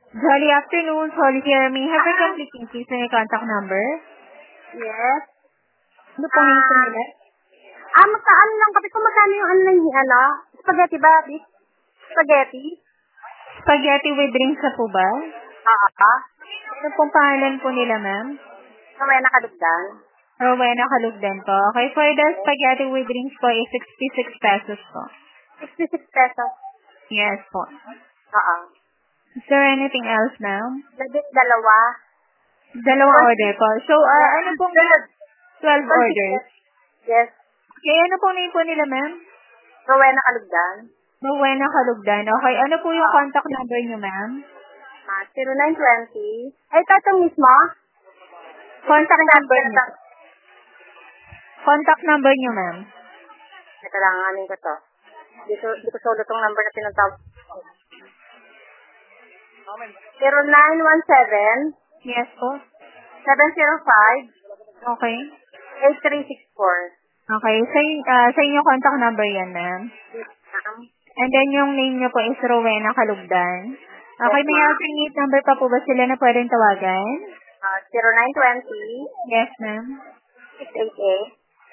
Jolly afternoon, Holly here. May I have your complete please and your contact number? Yes. Ano po name po nila? Magkaan lang kasi kung magkano yung spaghetti ba? Spaghetti? Spaghetti with drinks na po ba? Oo. Ano pong pangalan po nila, ma'am? Rowena Kalugdan. Rowena Kalugdan po. Okay, for the spaghetti with drinks po is 66 pesos po. 66 pesos. Yes po. Oo. Is there anything else, ma'am? Dalawa. Dalawang order po. So, ano pong 12 orders? Yes. Okay, ano pong name po nila, ma'am? Rowena Kalugdan. Rowena Kalugdan. Okay, ano po yung contact number niyo, ma'am? 0920. Ay, itong mismo? Contact number niyo. Contact number niyo, ma'am. Ito lang, amin ko to. Di ko solo tong number na pinatawag. 0917 Yes po. 705 Okay. 8364. Okay. Sa inyo contact number yan, ma'am. And then yung name niyo po is Rowena Kalugdan. Okay, may alternate number pa po ba sila na pwedeng tawagan? 0920 Yes, ma'am. 688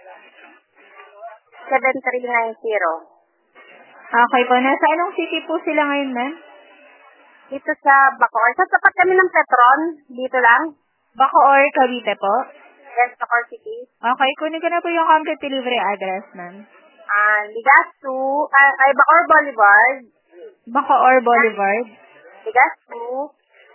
7390. Okay po. Nasa anong city po sila ngayon, ma'am? Dito sa Bacoor. Sa tapat kami ng Petron. Dito lang. Bacoor, Cavite po? Yes, Bacoor City. Okay, kunin ko na po yung complete delivery address, ma'am. Ligasu. Bacoor Boulevard. Bacoor Boulevard. Ligasu.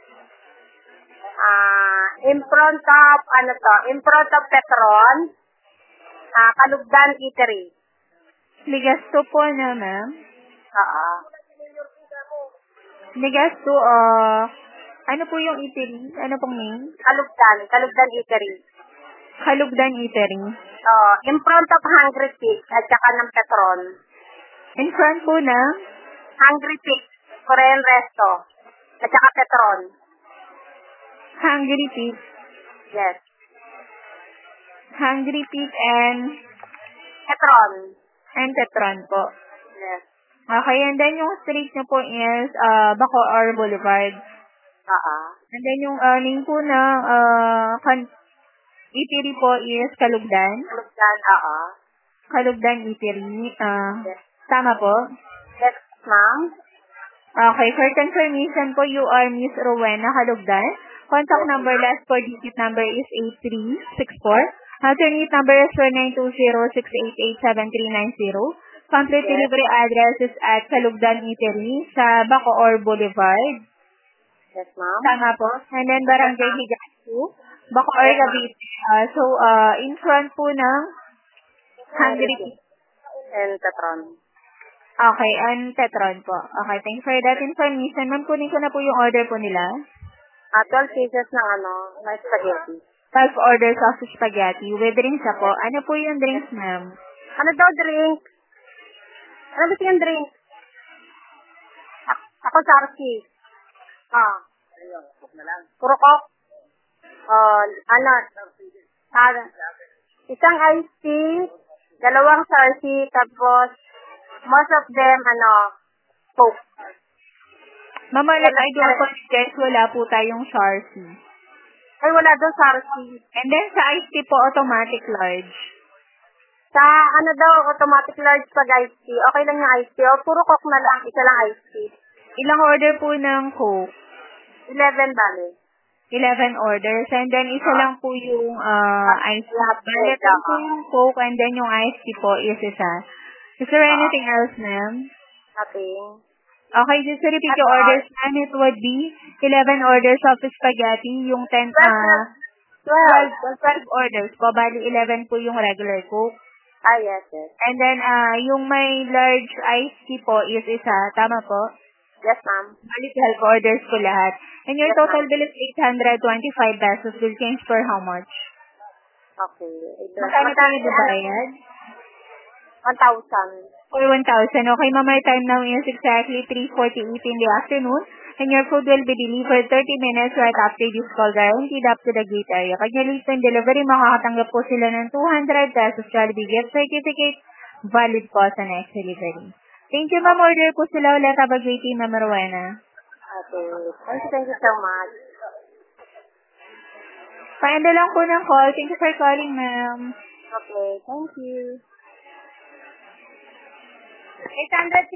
In front of Petron. Kalugdan Eatery. Ligasto po na, ma'am. Oo. Ligasto, ano po yung eatery? Ano pong name? Kalugdan Eatery. Kalugdan Eatery. In front of Hungry Pig at saka ng Petron. In front po na? Hungry Pig, Korean Resto, at saka Petron. Hungry Pig. Yes. Hungry Pig and Petron. Tetron po. Yes. Okay, and then yung street nyo po is Bacoor Boulevard. And then yung name po na eatery po is Kalugdan. Kalugdan Eatery. Yes. Tama po? Yes, ma'am. Okay, for confirmation po, you are Miss Rowena Kalugdan. Contact number, last four digit number is 8364. Alternate number is 4920-688-7390. Complete delivery address is at Kalugdan Eatery sa Bacoor Boulevard. Yes, ma'am. Tama po. And then Barangay Ligasu, Bacoor, Cavite. In front po ng Hungry Pig. And Petron. Okay, and Tetron po. Okay, thanks for that information. Ma'am, kunin ko na po yung order po nila. 12 pieces ng na spaghetti. 12 orders of spaghetti with drinks na po. Ano po yung drinks, ma'am? Ano daw drink? Ano ba yung drink? Ako Sarsi. Puro Coke. Isang iced tea, dalawang Sarsi, tapos most of them, Coke. Mama, I do apologize. Wala po tayong Sharpie. Ay, wala doon Sarsi. And then sa iced tea po, automatic large. Sa automatic large pag iced tea. Okay lang yung iced tea. O, puro Coke na lang. Isa lang iced tea. Ilang order po ng Coke? 11 bale. 11 orders. And then isa lang po yung iced tea. Bale po yung Coke and then yung iced tea po is isa. Is there anything else, ma'am? Nothing. Okay, just to repeat your orders, ma'am, it would be 11 orders of spaghetti, yung 12 orders po, bali 11 po yung regular Coke. Yes. And then, yung may large iced tea po is isa, tama po? Yes, ma'am. Bali 12 orders po lahat. And your total bill is 825 pesos. Will change for how much? Okay. Magkano tayo babayad? 1,000. For 1,000. Okay, ma'am, my time now is exactly 3:48 in the afternoon. And your food will be delivered 30 minutes right after this call, guaranteed up to the gate area. Pag nilist yung delivery, makakatanggap po sila ng 200 pesos Jollibee gift certificate, valid po sa next delivery. Thank you, ma'am. Order po sila ulit. Have a great day, Ma'am Rowena. Okay. Thank you so much. Pa-end lang po ng call. Thank you for calling, ma'am. Okay, thank you. 800